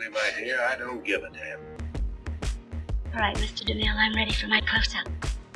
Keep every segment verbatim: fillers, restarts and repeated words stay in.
me, my dear, I don't give a damn. All right, mister DeMille, I'm ready for my close-up.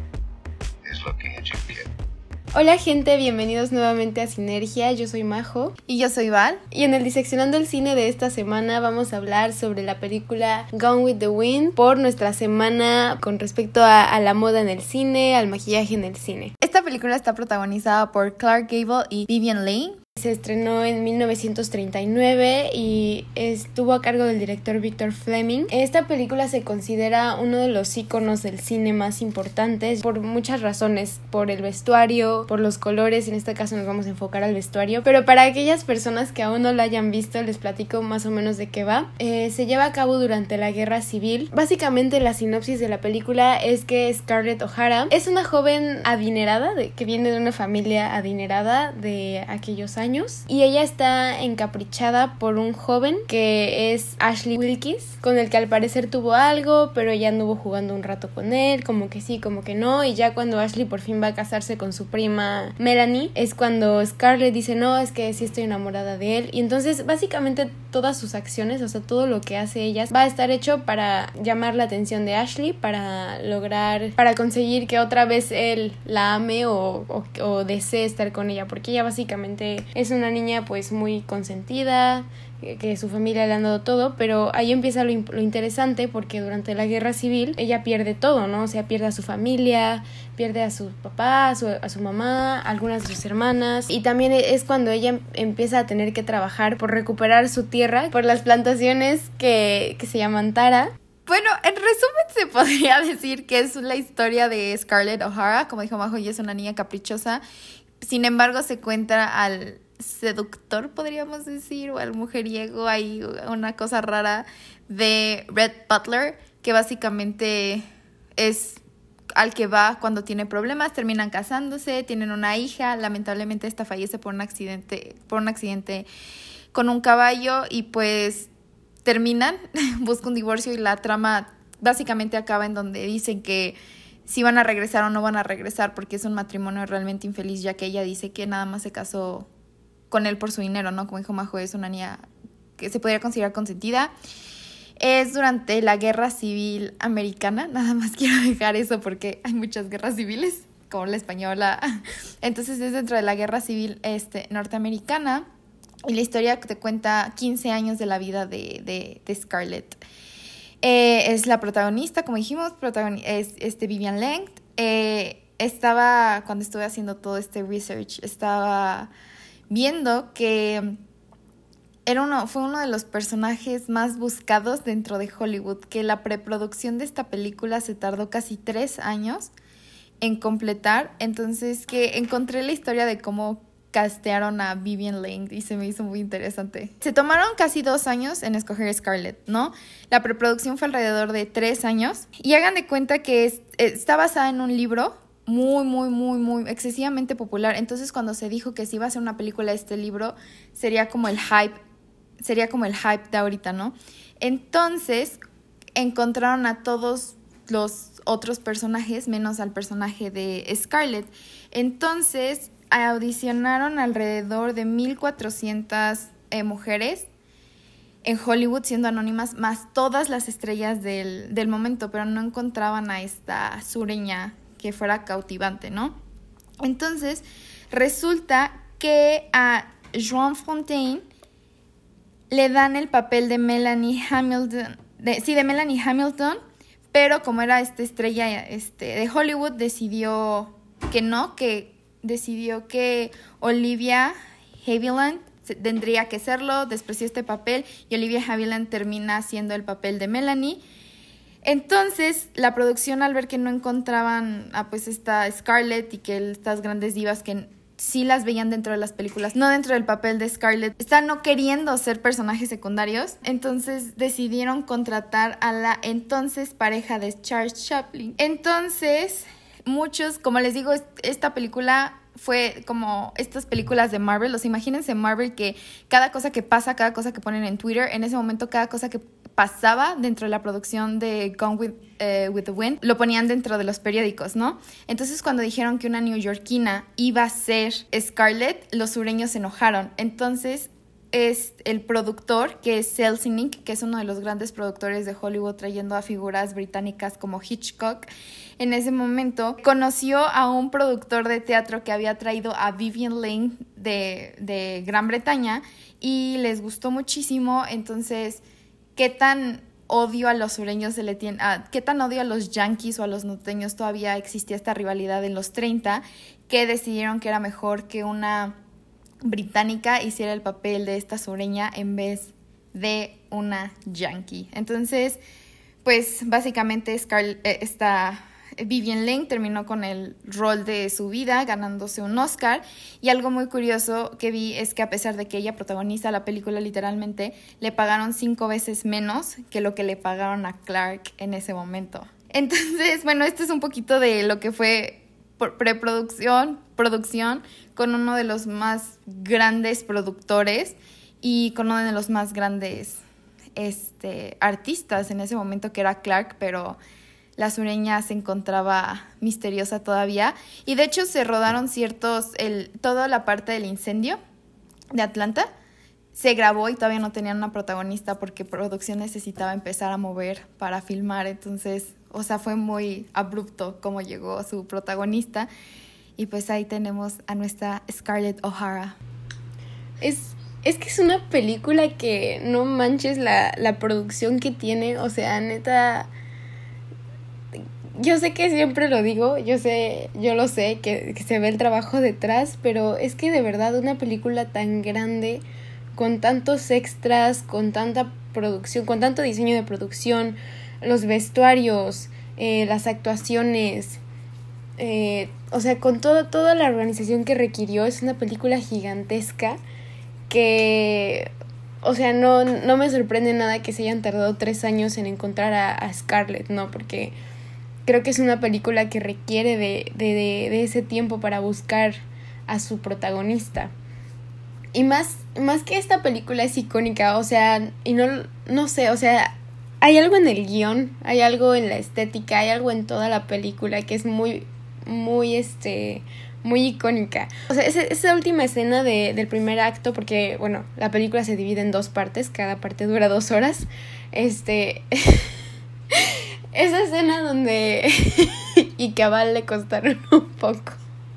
He's looking at you, kid. Hola gente, bienvenidos nuevamente a Sinergia, yo soy Majo. Y yo soy Val. Y en el Diseccionando el Cine de esta semana vamos a hablar sobre la película Gone with the Wind por nuestra semana con respecto a, a la moda en el cine, al maquillaje en el cine. Esta película está protagonizada por Clark Gable y Vivien Leigh. Se estrenó en mil novecientos treinta y nueve y estuvo a cargo del director Victor Fleming. Esta película se considera uno de los íconos del cine más importantes por muchas razones, por el vestuario, por los colores, en este caso nos vamos a enfocar al vestuario, pero para aquellas personas que aún no la hayan visto les platico más o menos de qué va. Eh, se lleva a cabo durante la Guerra Civil. Básicamente la sinopsis de la película es que Scarlett O'Hara es una joven adinerada, de, que viene de una familia adinerada de aquellos años. Y ella está encaprichada por un joven que es Ashley Wilkes, con el que al parecer tuvo algo, pero ella anduvo jugando un rato con él, como que sí, como que no, y ya cuando Ashley por fin va a casarse con su prima Melanie, es cuando Scarlett dice, no, es que sí estoy enamorada de él, y entonces básicamente todas sus acciones, o sea, todo lo que hace ella va a estar hecho para llamar la atención de Ashley, para lograr, para conseguir que otra vez él la ame o, o, o desee estar con ella, porque ella básicamente es una niña pues muy consentida, que, que su familia le han dado todo, pero ahí empieza lo, lo interesante porque durante la guerra civil ella pierde todo, ¿no? O sea, pierde a su familia, pierde a su papá, a su, a su mamá, algunas de sus hermanas, y también es cuando ella empieza a tener que trabajar por recuperar su tierra, por las plantaciones que, que se llaman Tara. Bueno, en resumen se podría decir que es la historia de Scarlett O'Hara, como dijo Majo, ella es una niña caprichosa, sin embargo se encuentra al seductor, podríamos decir, o al mujeriego, hay una cosa rara de Red Butler, que básicamente es al que va cuando tiene problemas, terminan casándose, tienen una hija, lamentablemente esta fallece por un accidente, por un accidente con un caballo y pues terminan, busca un divorcio y la trama básicamente acaba en donde dicen que si van a regresar o no van a regresar porque es un matrimonio realmente infeliz, ya que ella dice que nada más se casó con él por su dinero, ¿no? Como dijo Majo, es una niña que se podría considerar consentida. Es durante la Guerra Civil Americana, nada más quiero dejar eso porque hay muchas guerras civiles, como la española. Entonces es dentro de la Guerra Civil este, norteamericana y la historia te cuenta quince años de la vida de, de, de Scarlett. Eh, es la protagonista, como dijimos, protagoni- es este Vivien Leigh. Eh, estaba, cuando estuve haciendo todo este research, estaba viendo que era uno, fue uno de los personajes más buscados dentro de Hollywood, que la preproducción de esta película se tardó casi tres años en completar, entonces que encontré la historia de cómo castearon a Vivien Leigh y se me hizo muy interesante. Se tomaron casi dos años en escoger Scarlett, ¿no? La preproducción fue alrededor de tres años y hagan de cuenta que es, está basada en un libro muy, muy, muy, muy excesivamente popular. Entonces, cuando se dijo que se iba a hacer una película de este libro, sería como el hype, sería como el hype de ahorita, ¿no? Entonces, encontraron a todos los otros personajes, menos al personaje de Scarlett. Entonces, audicionaron alrededor de mil cuatrocientas eh, mujeres en Hollywood, siendo anónimas, más todas las estrellas del, del momento, pero no encontraban a esta sureña que fuera cautivante, ¿no? Entonces, resulta que a Joan Fontaine le dan el papel de Melanie Hamilton, de, sí, de Melanie Hamilton, pero como era esta estrella este, de Hollywood, decidió que no, que decidió que Olivia Havilland tendría que serlo, despreció este papel y Olivia Havilland termina haciendo el papel de Melanie. Entonces, la producción, al ver que no encontraban a pues esta Scarlett y que estas grandes divas que sí las veían dentro de las películas, no dentro del papel de Scarlett, están no queriendo ser personajes secundarios, entonces decidieron contratar a la entonces pareja de Charles Chaplin. Entonces, muchos, como les digo, esta película fue como estas películas de Marvel. O sea, imagínense Marvel que cada cosa que pasa, cada cosa que ponen en Twitter, en ese momento cada cosa que pasaba dentro de la producción de Gone with, uh, with the Wind, lo ponían dentro de los periódicos, ¿no? Entonces cuando dijeron que una neoyorquina iba a ser Scarlett, los sureños se enojaron. Entonces es el productor, que es Selznick, que es uno de los grandes productores de Hollywood, trayendo a figuras británicas como Hitchcock. En ese momento conoció a un productor de teatro que había traído a Vivien Leigh de, de Gran Bretaña y les gustó muchísimo. Entonces, ¿qué tan odio a los sureños se le tiene? Ah, ¿qué tan odio a los yanquis o a los norteños todavía existía esta rivalidad en los treinta? Que decidieron que era mejor que una británica hiciera el papel de esta sureña en vez de una yankee. Entonces, pues básicamente Scarlett, eh, esta Vivien Leigh terminó con el rol de su vida, ganándose un Oscar. Y algo muy curioso que vi es que a pesar de que ella protagoniza la película literalmente, le pagaron cinco veces menos que lo que le pagaron a Clark en ese momento. Entonces, bueno, esto es un poquito de lo que fue preproducción, producción, con uno de los más grandes productores y con uno de los más grandes este, artistas en ese momento, que era Clark, pero la sureña se encontraba misteriosa todavía. Y de hecho se rodaron ciertos, el, toda la parte del incendio de Atlanta se grabó y todavía no tenían una protagonista porque producción necesitaba empezar a mover para filmar. Entonces, o sea, fue muy abrupto cómo llegó su protagonista. Y pues ahí tenemos a nuestra Scarlett O'Hara. Es, es que es una película que no manches la, la producción que tiene. O sea, neta, yo sé que siempre lo digo, yo sé, yo lo sé, que, que se ve el trabajo detrás, pero es que de verdad una película tan grande, con tantos extras, con tanta producción, con tanto diseño de producción, los vestuarios, eh, las actuaciones, eh, o sea, con todo, toda la organización que requirió, es una película gigantesca que, o sea, no, no me sorprende nada que se hayan tardado tres años en encontrar a, a Scarlett, ¿no? Porque creo que es una película que requiere de, de, de, de ese tiempo para buscar a su protagonista. Y más, más que esta película es icónica, o sea, y no, no sé, o sea, hay algo en el guión, hay algo en la estética, hay algo en toda la película que es muy, muy, este, muy icónica. O sea, esa, esa última escena de, del primer acto, porque, bueno, la película se divide en dos partes, cada parte dura dos horas, este... esa escena donde y que a Val le costaron un poco.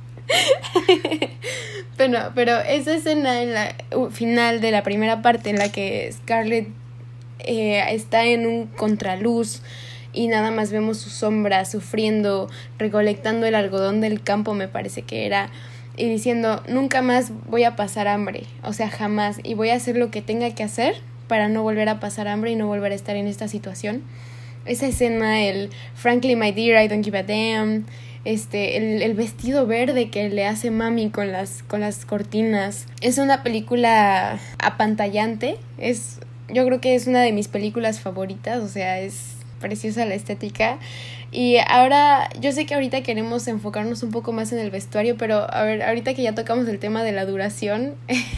Pero, pero esa escena en la final de la primera parte en la que Scarlett eh, está en un contraluz y nada más vemos su sombra sufriendo, recolectando el algodón del campo, me parece que era, y diciendo, nunca más voy a pasar hambre, o sea, jamás, y voy a hacer lo que tenga que hacer para no volver a pasar hambre y no volver a estar en esta situación. Esa escena, el Frankly my dear, I don't give a damn, este, el, el vestido verde que le hace mami con las, con las cortinas. Es una película apantallante, es, yo creo que es una de mis películas favoritas, o sea, es preciosa la estética. Y ahora, yo sé que ahorita queremos enfocarnos un poco más en el vestuario, pero a ver, ahorita que ya tocamos el tema de la duración,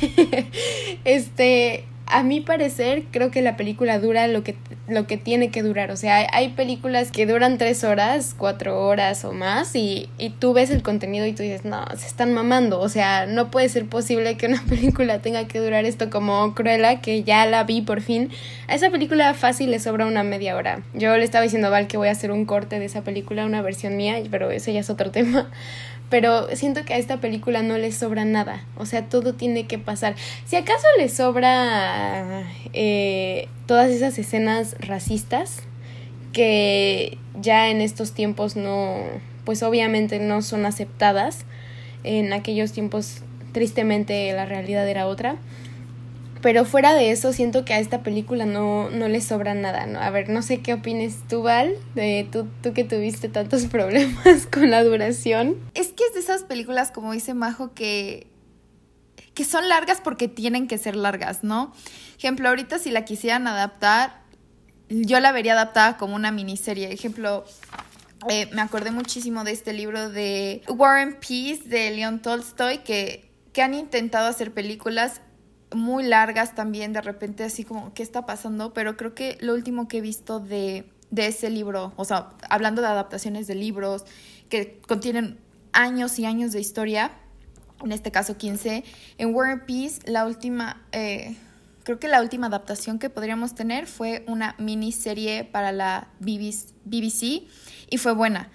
este... a mi parecer, creo que la película dura lo que, lo que tiene que durar. O sea, hay, hay películas que duran tres horas, cuatro horas o más y, y tú ves el contenido y tú dices, no, se están mamando. O sea, no puede ser posible que una película tenga que durar esto, como Cruella, que ya la vi por fin. A esa película fácil le sobra una media hora. Yo le estaba diciendo a Val que voy a hacer un corte de esa película, una versión mía, pero ese ya es otro tema. Pero siento que a esta película no le sobra nada. O sea, todo tiene que pasar. Si acaso le sobra eh, todas esas escenas racistas que ya en estos tiempos no, pues obviamente no son aceptadas. En aquellos tiempos, tristemente, la realidad era otra. Pero fuera de eso, siento que a esta película no, no le sobra nada, ¿no? A ver, no sé qué opines tú, Val, de tú, tú que tuviste tantos problemas con la duración. Es que es de esas películas, como dice Majo, que, que son largas porque tienen que ser largas, ¿no? Ejemplo, ahorita si la quisieran adaptar, yo la vería adaptada como una miniserie. Ejemplo, eh, me acordé muchísimo de este libro de War and Peace de León Tolstoy, que, que han intentado hacer películas muy largas también, de repente así como, ¿qué está pasando? Pero creo que lo último que he visto de, de ese libro, o sea, hablando de adaptaciones de libros que contienen años y años de historia, en este caso quince, en War and Peace, la última, eh, creo que la última adaptación que podríamos tener fue una miniserie para la B B C y fue buena.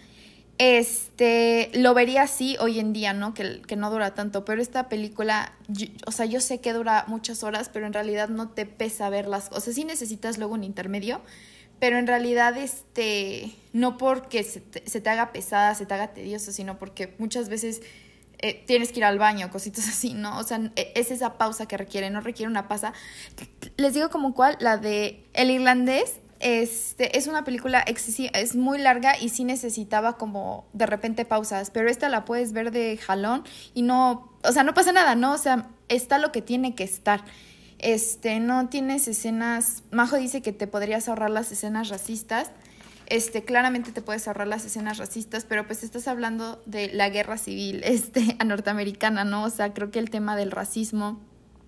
Este, lo vería así hoy en día, ¿no? Que, que no dura tanto, pero esta película, yo, o sea, yo sé que dura muchas horas, pero en realidad no te pesa verlas. O sea, sí necesitas luego un intermedio, pero en realidad, este, no porque se te, se te haga pesada, se te haga tedioso, sino porque muchas veces eh, tienes que ir al baño, cositas así, ¿no? O sea, es esa pausa que requiere, no requiere una pausa. Les digo como cuál, la de El Irlandés. Este, es una película excesiva, es muy larga y sí necesitaba como de repente pausas, pero esta la puedes ver de jalón y no, o sea, no pasa nada, ¿no? O sea, está lo que tiene que estar. Este, no tienes escenas, Majo dice que te podrías ahorrar las escenas racistas. Este, claramente te puedes ahorrar las escenas racistas, pero pues estás hablando de la guerra civil, este, norteamericana, ¿no? O sea, creo que el tema del racismo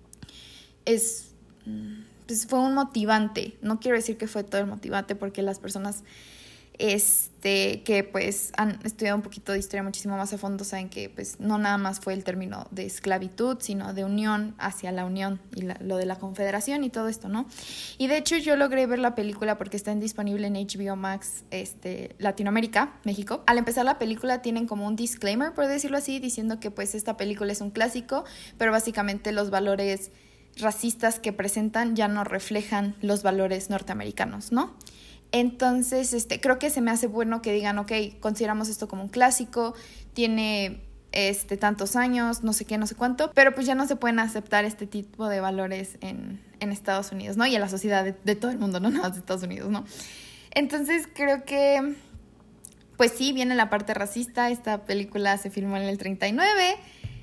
es... pues fue un motivante. No quiero decir que fue todo el motivante, porque las personas este, que pues han estudiado un poquito de historia muchísimo más a fondo saben que pues no nada más fue el término de esclavitud, sino de unión hacia la unión y la, lo de la confederación y todo esto, ¿no? Y de hecho yo logré ver la película porque está disponible en H B O Max este, Latinoamérica, México. Al empezar la película tienen como un disclaimer, por decirlo así, diciendo que pues esta película es un clásico, pero básicamente los valores racistas que presentan ya no reflejan los valores norteamericanos, ¿no? Entonces, este, creo que se me hace bueno que digan, ok, consideramos esto como un clásico, tiene este, tantos años, no sé qué, no sé cuánto, pero pues ya no se pueden aceptar este tipo de valores en, en Estados Unidos, ¿no? Y en la sociedad de, de todo el mundo, no nada más de Estados Unidos, ¿no? Entonces, creo que, pues sí, viene la parte racista. Esta película se filmó en el treinta y nueve.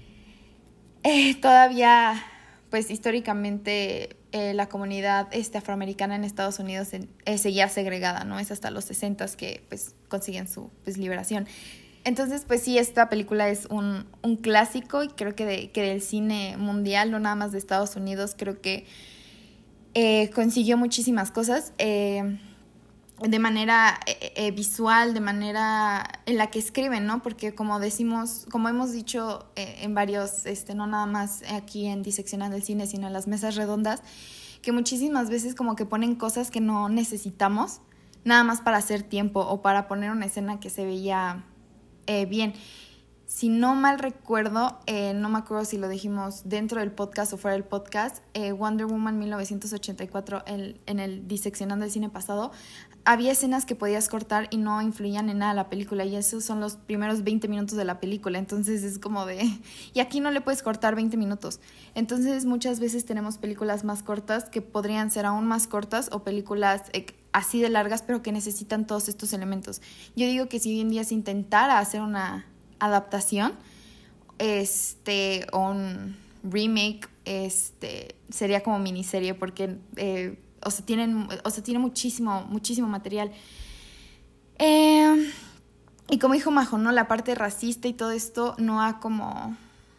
Eh, todavía... pues históricamente eh, la comunidad este, afroamericana en Estados Unidos eh, seguía segregada, ¿no? Es hasta los sesentas que pues consiguen su pues, liberación. Entonces, pues sí, esta película es un, un clásico y creo que, de, que del cine mundial, no nada más de Estados Unidos, creo que eh, consiguió muchísimas cosas. Eh, de manera eh, eh, visual, de manera en la que escriben, ¿no? Porque como decimos, como hemos dicho eh, en varios, este, no nada más aquí en Diseccionando el Cine, sino en las mesas redondas, que muchísimas veces como que ponen cosas que no necesitamos, nada más para hacer tiempo o para poner una escena que se veía eh, bien. Si no mal recuerdo, eh, no me acuerdo si lo dijimos dentro del podcast o fuera del podcast, eh, Wonder Woman mil novecientos ochenta y cuatro, el, en el Diseccionando el Cine pasado, había escenas que podías cortar y no influían en nada la película, y esos son los primeros veinte minutos de la película. Entonces es como de... y aquí no le puedes cortar veinte minutos. Entonces muchas veces tenemos películas más cortas que podrían ser aún más cortas, o películas eh, así de largas pero que necesitan todos estos elementos. Yo digo que si hoy en día se intentara hacer una adaptación este o un remake, este sería como miniserie, porque eh, o sea tienen o sea tiene muchísimo muchísimo material. Eh, y como dijo Majo, ¿no? La parte racista y todo esto no ha como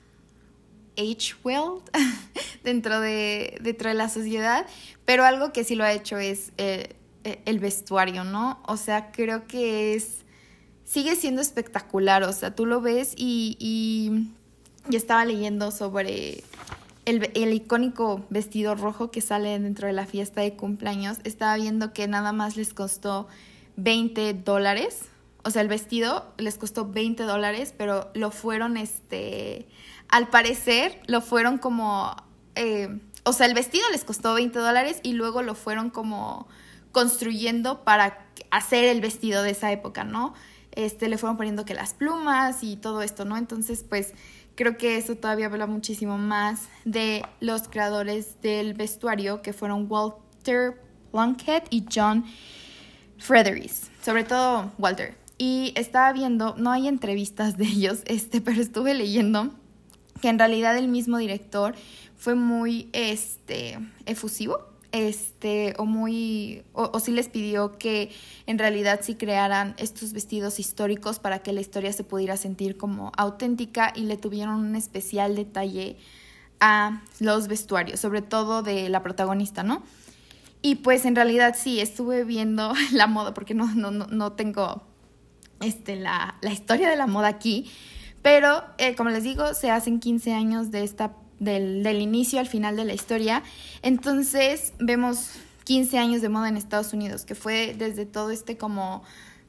age well dentro de dentro de la sociedad, pero algo que sí lo ha hecho es eh, el vestuario, ¿no? O sea, creo que es sigue siendo espectacular. O sea, tú lo ves y, y yo estaba leyendo sobre el, el icónico vestido rojo que sale dentro de la fiesta de cumpleaños. Estaba viendo que nada más les costó veinte dólares. O sea, el vestido les costó veinte dólares, pero lo fueron, este, al parecer, lo fueron como, eh, o sea, el vestido les costó veinte dólares y luego lo fueron como construyendo para hacer el vestido de esa época, ¿no? Este, le fueron poniendo que las plumas y todo esto, ¿no? Entonces, pues, creo que eso todavía habla muchísimo más de los creadores del vestuario, que fueron Walter Plunkett y John Fredericks, sobre todo Walter. Y estaba viendo, no hay entrevistas de ellos, este, pero estuve leyendo que en realidad el mismo director fue muy este, efusivo, este, o muy, o, o sí les pidió que en realidad sí crearan estos vestidos históricos para que la historia se pudiera sentir como auténtica, y le tuvieron un especial detalle a los vestuarios, sobre todo de la protagonista, ¿no? Y pues en realidad sí, estuve viendo la moda, porque no, no, no, no tengo este, la, la historia de la moda aquí, pero eh, como les digo, se hacen quince años de esta del, del inicio al final de la historia. Entonces vemos quince años de moda en Estados Unidos, que fue desde todo este como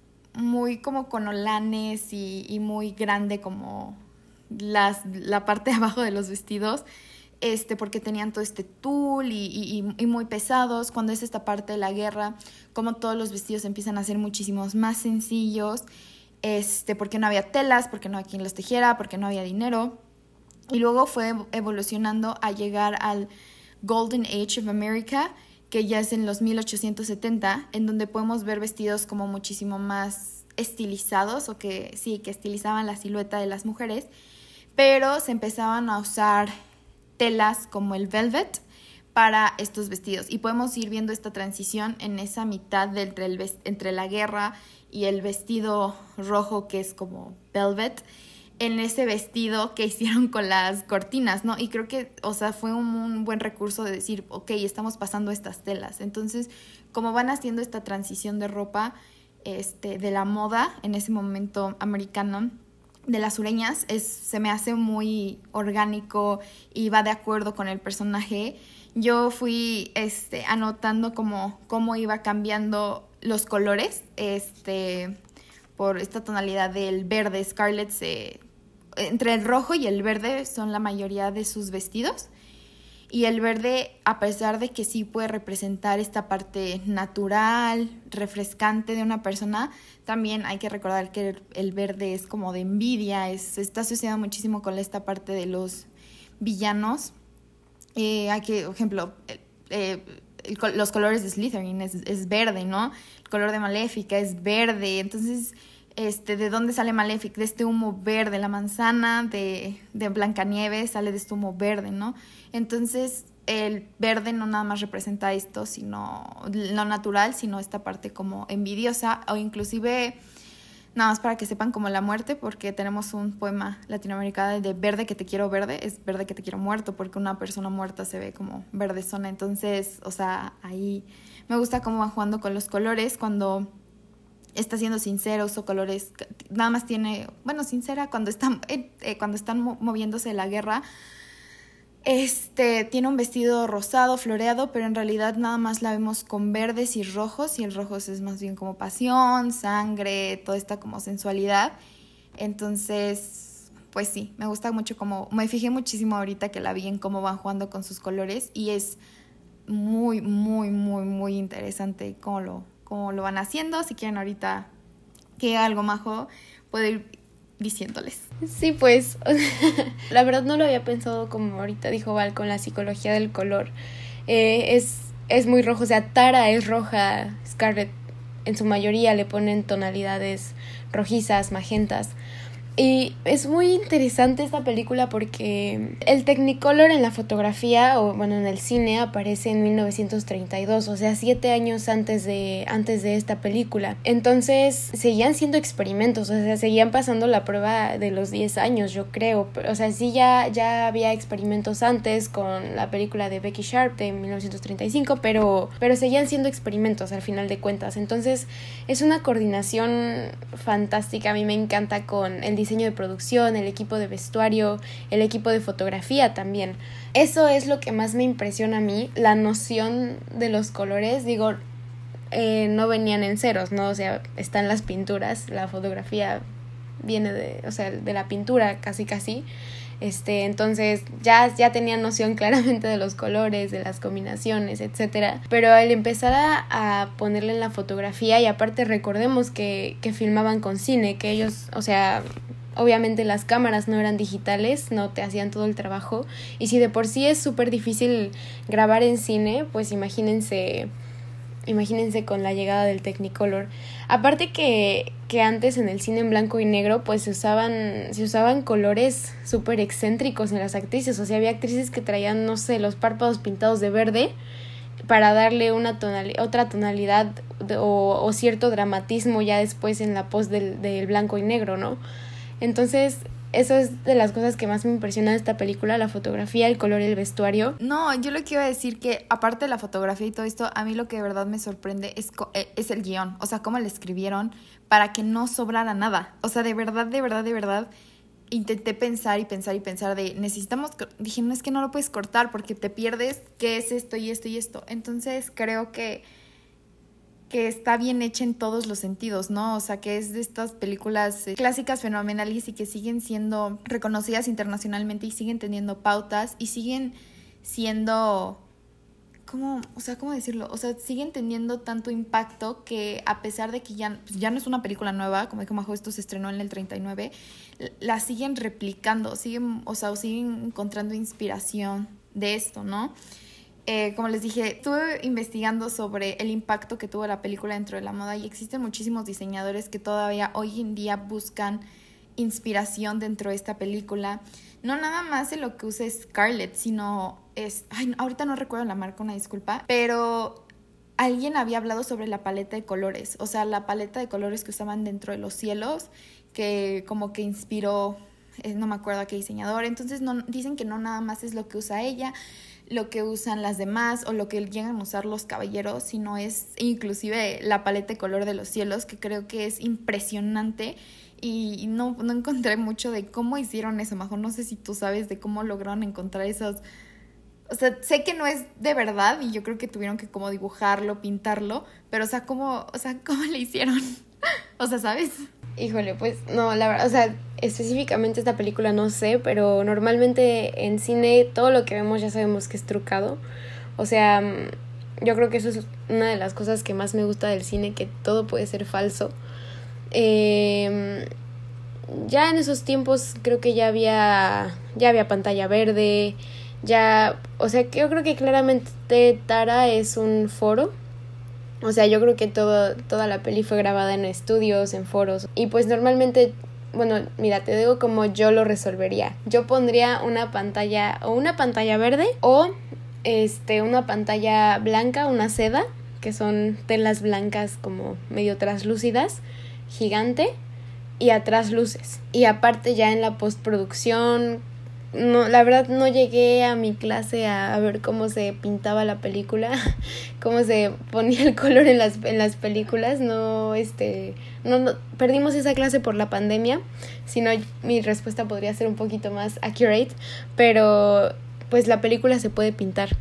muy como con holanes y, y muy grande como las, la parte de abajo de los vestidos, este, porque tenían todo este tul y, y, y muy pesados. Cuando es esta parte de la guerra, como todos los vestidos empiezan a ser muchísimos más sencillos, este, porque no había telas, porque no había quien los tejiera, porque no había dinero. Y luego fue evolucionando a llegar al Golden Age of America, que ya es en los mil ochocientos setenta, en donde podemos ver vestidos como muchísimo más estilizados, o que sí, que estilizaban la silueta de las mujeres, pero se empezaban a usar telas como el velvet para estos vestidos. Y podemos ir viendo esta transición en esa mitad de entre, el vest- entre la guerra y el vestido rojo, que es como velvet, en ese vestido que hicieron con las cortinas, ¿no? Y creo que, o sea, fue un, un buen recurso de decir, ok, estamos pasando estas telas. Entonces, como van haciendo esta transición de ropa, este, de la moda en ese momento americano, de las sureñas, es, se me hace muy orgánico y va de acuerdo con el personaje. Yo fui este, anotando como cómo iba cambiando los colores, este, por esta tonalidad del verde. Scarlett se... entre el rojo y el verde son la mayoría de sus vestidos, y el verde, a pesar de que sí puede representar esta parte natural, refrescante de una persona, también hay que recordar que el verde es como de envidia, es, está asociado muchísimo con esta parte de los villanos. Eh, hay que, por ejemplo, eh, el, los colores de Slytherin es, es verde, ¿no? El color de Maléfica es verde, entonces... Este, ¿de dónde sale Malefic? De este humo verde. La manzana de, de Blancanieves sale de este humo verde, ¿no? Entonces, el verde no nada más representa esto, sino lo natural, sino esta parte como envidiosa, o inclusive, nada más para que sepan, como la muerte, porque tenemos un poema latinoamericano de verde que te quiero verde, es verde que te quiero muerto, porque una persona muerta se ve como verdezona. Entonces, o sea, ahí me gusta cómo van jugando con los colores. Cuando está siendo sincero, uso colores, nada más tiene, bueno, sincera, cuando están, eh, eh, cuando están mo- moviéndose la guerra, este, tiene un vestido rosado, floreado, pero en realidad nada más la vemos con verdes y rojos, y el rojo es más bien como pasión, sangre, toda esta como sensualidad. Entonces, pues sí, me gusta mucho como, me fijé muchísimo ahorita que la vi en cómo van jugando con sus colores, y es muy, muy, muy, muy interesante cómo lo cómo lo van haciendo. Si quieren ahorita que algo majo, puedo ir diciéndoles. Sí, pues, la verdad no lo había pensado como ahorita dijo Val, con la psicología del color. Eh, es, es muy rojo, o sea, Tara es roja, Scarlett en su mayoría le ponen tonalidades rojizas, magentas. Y es muy interesante esta película porque el Technicolor en la fotografía, o bueno, en el cine, aparece en mil novecientos treinta y dos, o sea, siete años antes de, antes de esta película. Entonces, seguían siendo experimentos, o sea, seguían pasando la prueba de los diez años, yo creo. O sea, sí ya, ya había experimentos antes con la película de Becky Sharp de mil novecientos treinta y cinco, pero, pero seguían siendo experimentos al final de cuentas. Entonces, es una coordinación fantástica. A mí me encanta con el diseño de producción, el equipo de vestuario, el equipo de fotografía también. Eso es lo que más me impresiona a mí, la noción de los colores. Digo, eh, no venían en ceros, ¿no? O sea, están las pinturas, la fotografía viene de, o sea, de la pintura casi casi. Este, entonces ya, ya tenía noción claramente de los colores, de las combinaciones, etcétera. Pero al empezar a, a ponerle en la fotografía, y aparte recordemos que, que filmaban con cine, que ellos, o sea, obviamente las cámaras no eran digitales, no te hacían todo el trabajo. Y si de por sí es súper difícil grabar en cine, pues imagínense... Imagínense con la llegada del Technicolor. Aparte que, que antes en el cine en blanco y negro pues se usaban, se usaban colores súper excéntricos en las actrices. O sea, había actrices que traían, no sé, los párpados pintados de verde para darle una tonali- otra tonalidad de, o, o cierto dramatismo ya después en la post del, del blanco y negro, ¿no? Entonces... eso es de las cosas que más me impresiona de esta película, la fotografía, el color y el vestuario. No, yo lo que iba a decir que, aparte de la fotografía y todo esto, a mí lo que de verdad me sorprende es, es el guión. O sea, cómo le escribieron para que no sobrara nada. O sea, de verdad, de verdad, de verdad, intenté pensar y pensar y pensar de necesitamos, dije, no, es que no lo puedes cortar porque te pierdes qué es esto y esto y esto. Entonces creo que que está bien hecha en todos los sentidos, ¿no? O sea, que es de estas películas clásicas fenomenales y que siguen siendo reconocidas internacionalmente y siguen teniendo pautas y siguen siendo, ¿cómo? O sea, ¿cómo decirlo? O sea, siguen teniendo tanto impacto que a pesar de que ya, pues ya no es una película nueva, como dijo Majo, esto se estrenó en el treinta y nueve, la siguen replicando, siguen, o sea, o siguen encontrando inspiración de esto, ¿no? Eh, como les dije, estuve investigando sobre el impacto que tuvo la película dentro de la moda y existen muchísimos diseñadores que todavía hoy en día buscan inspiración dentro de esta película. No nada más de lo que usa Scarlett, sino es... Ay, ahorita no recuerdo la marca, una disculpa, pero alguien había hablado sobre la paleta de colores, o sea, la paleta de colores que usaban dentro de los cielos, que como que inspiró, eh, no me acuerdo a qué diseñador. Entonces no, dicen que no nada más es lo que usa ella, lo que usan las demás o lo que llegan a usar los caballeros, sino es inclusive la paleta de color de los cielos, que creo que es impresionante y no, no encontré mucho de cómo hicieron eso, Majo. No sé si tú sabes de cómo lograron encontrar esos... O sea, sé que no es de verdad y yo creo que tuvieron que como dibujarlo, pintarlo, pero o sea, ¿cómo, o sea, ¿cómo le hicieron? O sea, ¿sabes? Híjole, pues no, la verdad, o sea, específicamente esta película no sé, pero normalmente en cine todo lo que vemos ya sabemos que es trucado. O sea, yo creo que eso es una de las cosas que más me gusta del cine, que todo puede ser falso. Eh, ya en esos tiempos creo que ya había, ya había pantalla verde, ya, o sea, yo creo que claramente Tara es un foro. O sea, yo creo que todo, toda la peli fue grabada en estudios, en foros. Y pues normalmente, bueno, mira, te digo cómo yo lo resolvería. Yo pondría una pantalla, o una pantalla verde, o este, una pantalla blanca, una seda, que son telas blancas como medio translúcidas, gigante, y atrás luces. Y aparte ya en la postproducción... No, la verdad no llegué a mi clase a, a ver cómo se pintaba la película, cómo se ponía el color en las, en las películas. No, este, no, no, perdimos esa clase por la pandemia. Si no, mi respuesta podría ser un poquito más accurate, pero pues la película se puede pintar.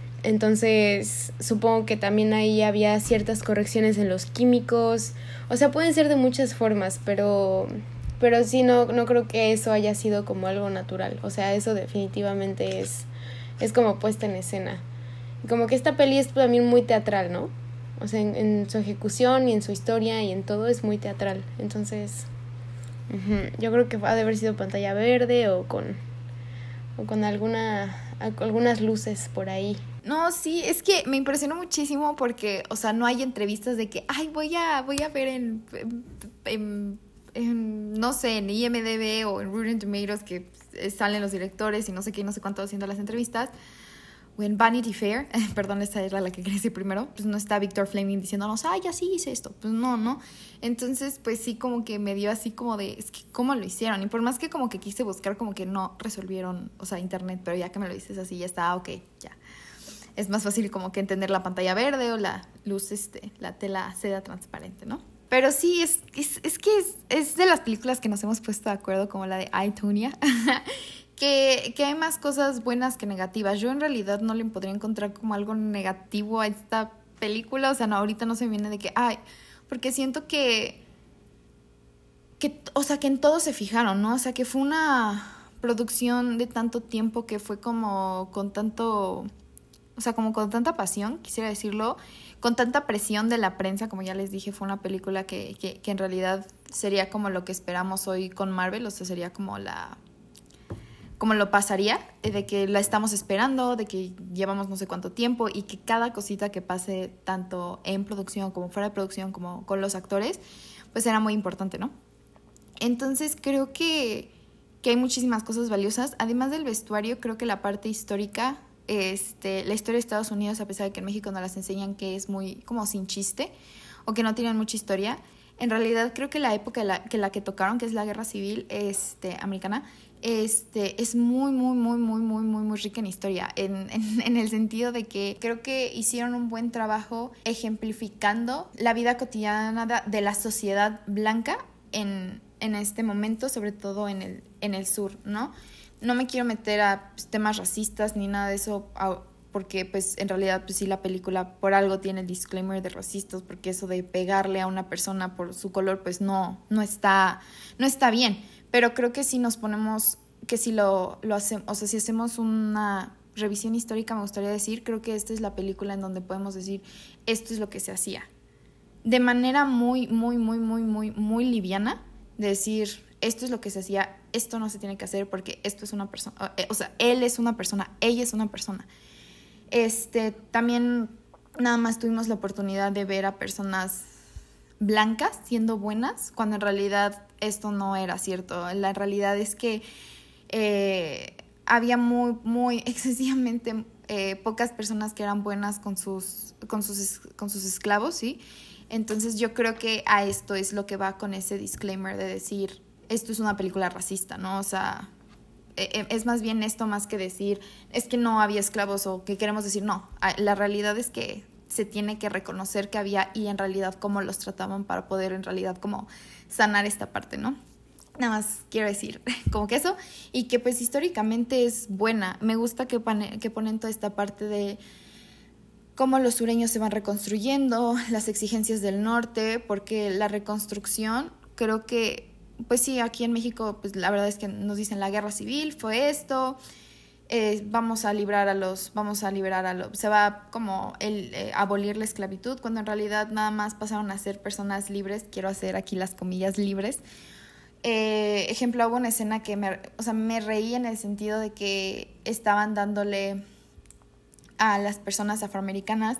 Entonces supongo que también ahí había ciertas correcciones en los químicos. O sea, pueden ser de muchas formas, pero... Pero sí, no, no creo que eso haya sido como algo natural. O sea, eso definitivamente es, es como puesta en escena. Como que esta peli es también muy teatral, ¿no? O sea, en, en su ejecución y en su historia y en todo es muy teatral. Entonces, uh-huh, yo creo que ha de haber sido pantalla verde o con, o con alguna, algunas luces por ahí. No, sí, es que me impresionó muchísimo porque, o sea, no hay entrevistas de que, ay, voy a, voy a ver en... en, en En, no sé, en I M D B o en Rotten Tomatoes que salen los directores y no sé qué, no sé cuánto haciendo las entrevistas, o en Vanity Fair, eh, perdón, esta era la que quería decir primero, pues no está Victor Fleming diciéndonos, ay, ya sí hice esto, pues no, ¿no? Entonces, pues sí, como que me dio así como de, es que, ¿cómo lo hicieron? Y por más que como que quise buscar, como que no resolvieron, o sea, internet, pero ya que me lo dices así, ya está, ok, ya. Es más fácil como que entender la pantalla verde o la luz, este, la tela seda transparente, ¿no? Pero sí, es, es, es que es, es de las películas que nos hemos puesto de acuerdo, como la de I, Tonya, que, que hay más cosas buenas que negativas. Yo en realidad no le podría encontrar como algo negativo a esta película. O sea, no, ahorita no se me viene de que, ay, porque siento que, que, o sea, que en todo se fijaron, ¿no? O sea, que fue una producción de tanto tiempo que fue como con tanto, o sea, como con tanta pasión, quisiera decirlo, con tanta presión de la prensa, como ya les dije, fue una película que, que, que en realidad sería como lo que esperamos hoy con Marvel, o sea, sería como la... como lo pasaría, de que la estamos esperando, de que llevamos no sé cuánto tiempo y que cada cosita que pase tanto en producción como fuera de producción como con los actores, pues era muy importante, ¿no? Entonces creo que, que hay muchísimas cosas valiosas. Además del vestuario, creo que la parte histórica... Este, la historia de Estados Unidos, a pesar de que en México nos las enseñan que es muy como sin chiste o que no tienen mucha historia, en realidad creo que la época la, que la que tocaron, que es la guerra civil este, americana, este, es muy, muy, muy, muy, muy, muy, muy rica en historia, en, en, en el sentido de que creo que hicieron un buen trabajo ejemplificando la vida cotidiana de la sociedad blanca en, en este momento, sobre todo en el en el sur, ¿no? No me quiero meter a pues, temas racistas ni nada de eso, a, porque pues en realidad pues sí la película por algo tiene el disclaimer de racistas, porque eso de pegarle a una persona por su color pues no, no está, no está bien, pero creo que si nos ponemos, que si lo, lo hacemos, o sea, si hacemos una revisión histórica, me gustaría decir, creo que esta es la película en donde podemos decir, esto es lo que se hacía, de manera muy, muy, muy, muy, muy, muy liviana, de decir, esto es lo que se hacía, esto no se tiene que hacer porque esto es una persona, o sea, él es una persona, ella es una persona. Este, también nada más tuvimos la oportunidad de ver a personas blancas siendo buenas, cuando en realidad esto no era cierto. La realidad es que eh, había muy, muy excesivamente eh, pocas personas que eran buenas con sus, con sus, con sus esclavos, ¿sí? Entonces yo creo que a esto es lo que va con ese disclaimer de decir, esto es una película racista, ¿no? O sea, es más bien esto más que decir, es que no había esclavos o que queremos decir, no. La realidad es que se tiene que reconocer que había y en realidad cómo los trataban para poder en realidad como sanar esta parte, ¿no? Nada más quiero decir como que eso, y que pues históricamente es buena. Me gusta que, pane, que ponen toda esta parte de cómo los sureños se van reconstruyendo, las exigencias del norte, porque la reconstrucción creo que pues sí, aquí en México, pues la verdad es que nos dicen la guerra civil fue esto, eh, vamos a librar a los, vamos a liberar a los, se va como el eh, abolir la esclavitud, cuando en realidad nada más pasaron a ser personas libres, quiero hacer aquí las comillas libres. Eh, ejemplo, hubo una escena que me, o sea, me reí en el sentido de que estaban dándole a las personas afroamericanas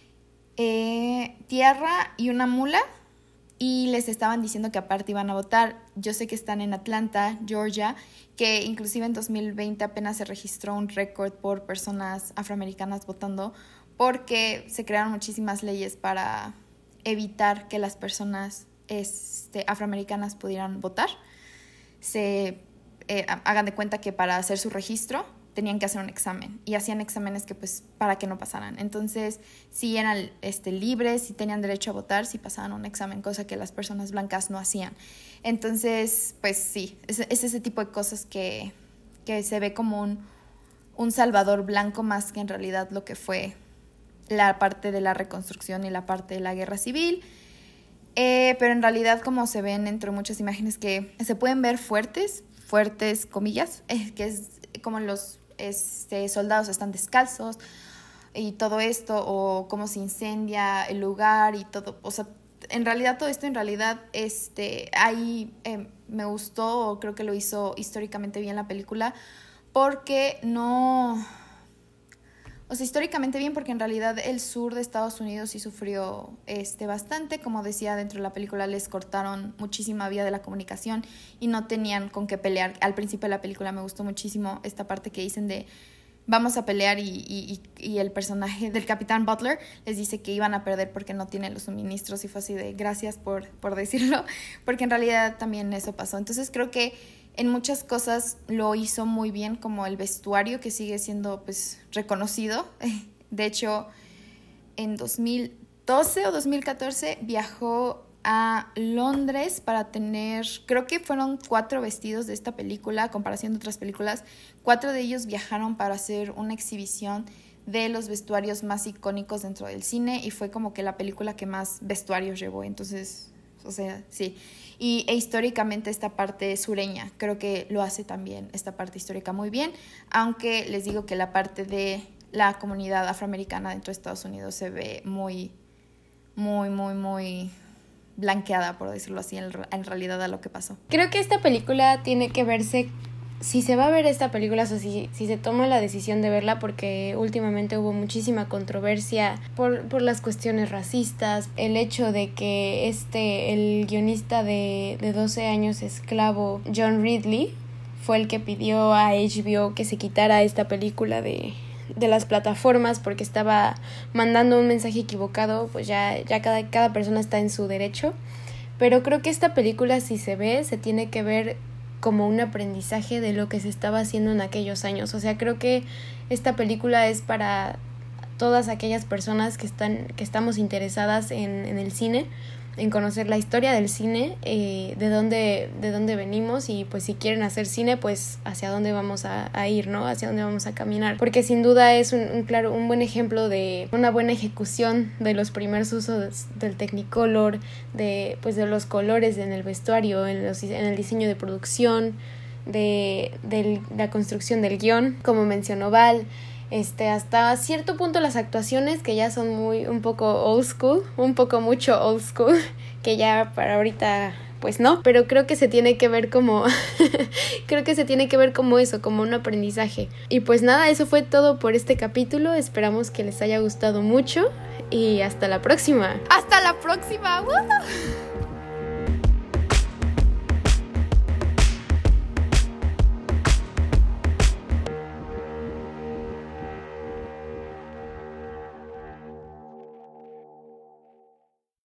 eh, tierra y una mula, y les estaban diciendo que aparte iban a votar. Yo sé que están en Atlanta, Georgia, que inclusive en dos mil veinte apenas se registró un récord por personas afroamericanas votando, porque se crearon muchísimas leyes para evitar que las personas este, afroamericanas pudieran votar. Se eh, hagan de cuenta que para hacer su registro tenían que hacer un examen, y hacían exámenes que pues para que no pasaran. Entonces sí eran este, libres, sí tenían derecho a votar, sí pasaban un examen, cosa que las personas blancas no hacían. Entonces pues sí, es, es ese tipo de cosas que, que se ve como un, un salvador blanco más que en realidad lo que fue la parte de la reconstrucción y la parte de la guerra civil. Eh, pero en realidad, como se ven entre muchas imágenes que se pueden ver fuertes, fuertes comillas, eh, que es como los este, soldados están descalzos y todo esto, o cómo se incendia el lugar y todo, o sea, en realidad todo esto en realidad este, ahí eh, me gustó, o creo que lo hizo históricamente bien la película, porque no... O sea, históricamente bien, porque en realidad el sur de Estados Unidos sí sufrió este, bastante. Como decía, dentro de la película les cortaron muchísima vía de la comunicación y no tenían con qué pelear. Al principio de la película me gustó muchísimo esta parte que dicen de vamos a pelear, y, y, y el personaje del Capitán Butler les dice que iban a perder porque no tienen los suministros, y fue así de gracias por, por decirlo, porque en realidad también eso pasó. Entonces creo que en muchas cosas lo hizo muy bien, como el vestuario, que sigue siendo pues reconocido. De hecho, en dos mil doce o dos mil catorce viajó a Londres para tener, creo que fueron cuatro vestidos de esta película, a comparación de otras películas. Cuatro de ellos viajaron para hacer una exhibición de los vestuarios más icónicos dentro del cine, y fue como que la película que más vestuarios llevó. Entonces, o sea, sí. Y e históricamente esta parte sureña, creo que lo hace también esta parte histórica muy bien, aunque les digo que la parte de la comunidad afroamericana dentro de Estados Unidos se ve muy, muy, muy, muy blanqueada, por decirlo así, en, en realidad a lo que pasó. Creo que esta película tiene que verse, si se va a ver esta película, o sea, si, si se toma la decisión de verla, porque últimamente hubo muchísima controversia por, por las cuestiones racistas, el hecho de que este, el guionista de, de doce años esclavo, John Ridley, fue el que pidió a H B O que se quitara esta película de, de las plataformas porque estaba mandando un mensaje equivocado. Pues ya, ya cada, cada persona está en su derecho, pero creo que esta película, si se ve, se tiene que ver como un aprendizaje de lo que se estaba haciendo en aquellos años. O sea, creo que esta película es para todas aquellas personas que están, que estamos interesadas en, en el cine, en conocer la historia del cine, eh, de dónde, de dónde venimos y pues si quieren hacer cine, pues hacia dónde vamos a, a ir, ¿no? Hacia dónde vamos a caminar. Porque sin duda es un, un, claro, un buen ejemplo de una buena ejecución de los primeros usos del Technicolor, de, pues, de los colores en el vestuario, en, los, en el diseño de producción, de, de la construcción del guión, como mencionó Val. Este, hasta cierto punto las actuaciones que ya son muy, un poco old school, un poco mucho old school, que ya para ahorita pues no, pero creo que se tiene que ver como, creo que se tiene que ver como eso, como un aprendizaje. Y pues nada, eso fue todo por este capítulo, esperamos que les haya gustado mucho y hasta la próxima. ¡Hasta la próxima! ¡Woo!